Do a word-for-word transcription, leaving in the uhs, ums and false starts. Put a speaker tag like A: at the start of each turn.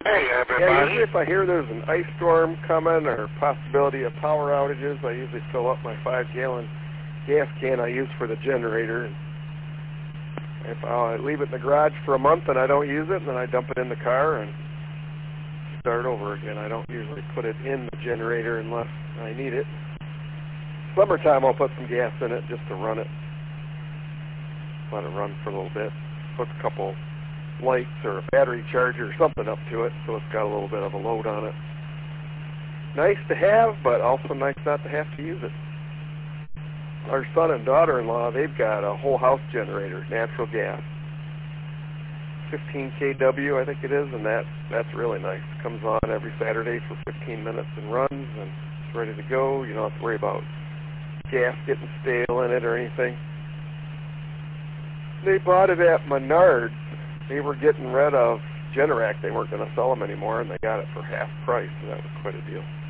A: Hey,
B: Yeah,
A: everybody.
B: usually if I hear there's an ice storm coming or possibility of power outages, I usually fill up my five-gallon gas can I use for the generator. If I leave it in the garage for a month and I don't use it, then I dump it in the car and start over again. I don't usually put it in the generator unless I need it. Summertime, I'll put some gas in it just to run it. Let it run for a little bit. Put a couple lights or a battery charger or something up to it so it's got a little bit of a load on it. Nice to have, but also nice not to have to use it. Our son and daughter-in-law, they've got a whole house generator, natural gas. fifteen K W, I think it is, and that that's really nice. Comes on every Saturday for fifteen minutes and runs, and it's ready to go. You don't have to worry about gas getting stale in it or anything. They bought it at Menards. They were getting rid of Generac. They weren't going to sell them anymore, and they got it for half price, so that was quite a deal.